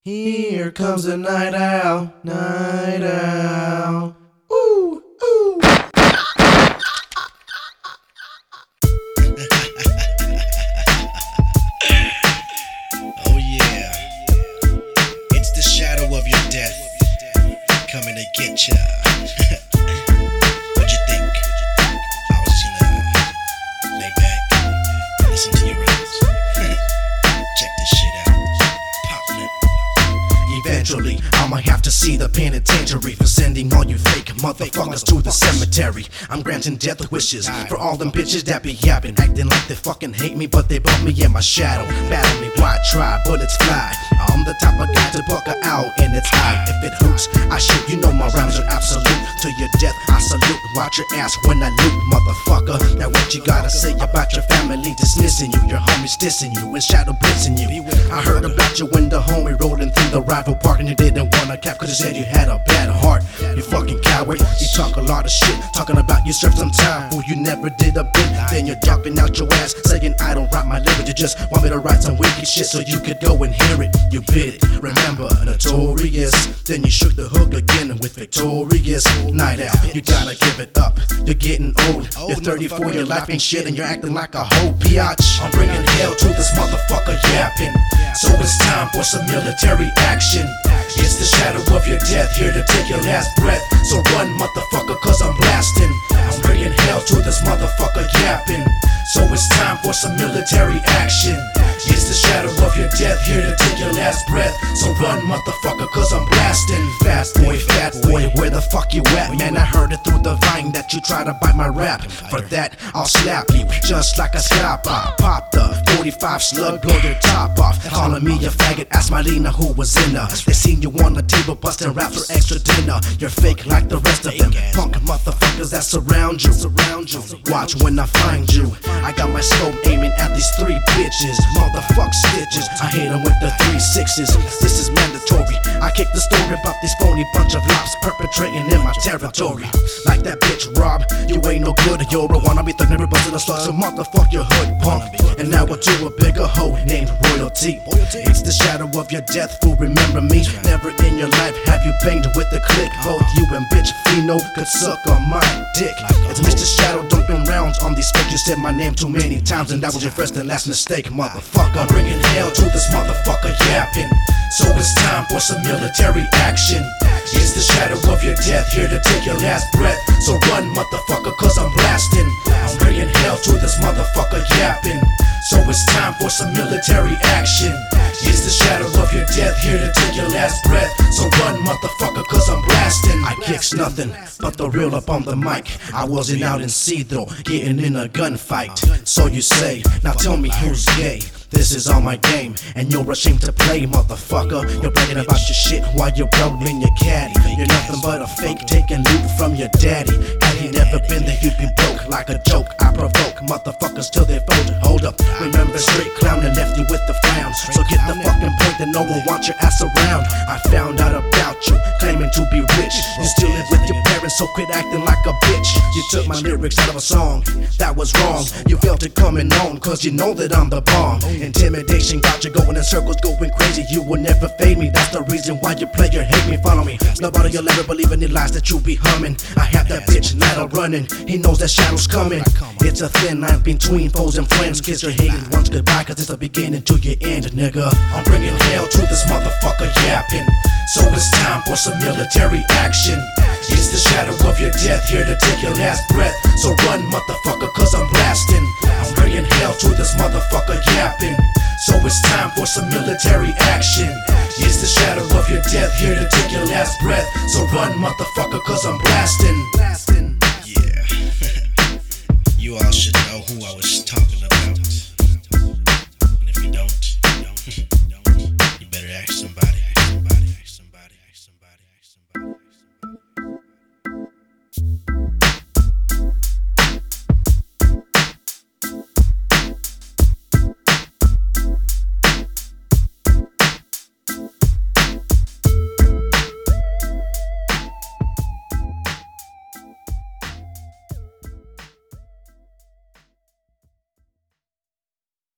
Here comes the night owl, night owl. Ooh, ooh. Oh yeah, it's the shadow of your death coming to get ya. What'd you think? I was just gonna lay back, listen to your rhymes. Check this shit out. Poppin' it. Eventually, I'ma have to see the penitentiary for sending all you fake motherfuckers to the cemetery. I'm granting death wishes for all them bitches that be yapping, acting like they fucking hate me, but they bump me in my shadow. Battle me, why try? Bullets fly. I'm the type of guy to buck a owl in its eye. If it hoots, I shoot. You know my rhymes are absolute. To your death, I salute. Watch your ass when I loot, motherfucker. Now what you gotta say about your family dismissing you? Your homies dissing you and shadow blitzing you. I heard about you when the homie rolling through the rival park and you didn't wanna cap cause you said you had a bad heart. You fucking coward. You talk a lot of shit, talking about you served some time. Fool, you never did a bit. Then you're dropping out your ass, saying I don't write my lyrics. You just want me to write some wicked shit so you could go and hear it. You bit it, remember, notorious. Then you shook the hook again with victorious. Night owl, you gotta give it up. You're getting old, you're 34, you're laughing shit and you're acting like a whole biatch. I'm bringing hell to this motherfucker yapping. So it's time for some military action. It's the shadow of your death here to take your last breath. So run, motherfucker, cause I'm blasting. I'm bringing hell to this motherfucker yapping. So it's time for some military action. It's the shadow of your death here to take your last breath. So run, motherfucker, cause I'm blasting. Fast boy, fat boy, where the fuck you at? Man, I heard it through the vine that you try to bite my rap. For that, I'll slap you just like a slap. I pop the 45 slug, blow your top off. Calling me a faggot, ask Marlena who was in her. They seen you on the table busting raps for extra dinner. You're fake like the rest of them punk motherfuckers that surround you. Watch when I find you. I got my scope aiming at these three bitches. Motherfuck stitches, I hit them with the 3-6s. This is mandatory. I kick the story about this phony bunch of lops perpetrating in my territory. Like that bitch Rob, you ain't no good. You're a wannabe thug, never busted a slug. So motherfuck your hood punk. And now we're to a bigger hoe named royalty. It's the shadow of your death, fool, remember me. Never in your life have you banged with the click. Both you and bitch Fino could suck on my dick. It's Mr. Shadow dumping rounds on these fakes. You said my name too many times and that was your first and last mistake, motherfucker. I'm bringing hell to this motherfucker yapping. So it's time for some military action. It's the shadow of your death here to take your last breath. So run, motherfucker, cause I'm blasting. I'm bringing hell to this motherfucker yapping. So it's time for some military action. It's the shadow of your death here to take your last breath. So run, motherfucker, cause I'm blasting. I kicks nothing but the real up on the mic. I wasn't out in sea though, getting in a gunfight. So you say, now tell me who's gay. This is all my game, and you're ashamed to play, motherfucker. You're bragging about your shit while you're rolling your caddy. You're nothing but a fake taking loot from your daddy. Had he never been there, you'd be broke like a joke. I provoke motherfuckers till they fold. Hold up, remember straight clown and left you with the frown. So get the fucking point that no one wants your ass around. I found out about you, claiming to be rich. You still live with your parents, so quit acting like a bitch. You took my lyrics out of a song, that was wrong. You felt it coming on, cause you know that I'm the bomb. Intimidation got you going in circles, going crazy. You will never fade me, that's the reason why you play your hate me. Follow me, nobody will ever believe any lies that you be humming. I have that bitch Nada running, he knows that shadow's coming. It's a thin line between foes and friends. Kiss your hated ones goodbye, cause it's the beginning to your end, nigga. I'm bringing hell to this motherfucker yapping. So it's time for some military action. It's the shadow of your death here to take your last breath. So run, motherfucker, cause I'm blasting. I'm bringing hell to this motherfucker yapping. So it's time for some military action. It's the shadow of your death here to take your last breath. So run, motherfucker, cause I'm blasting. Yeah. You all should know who I was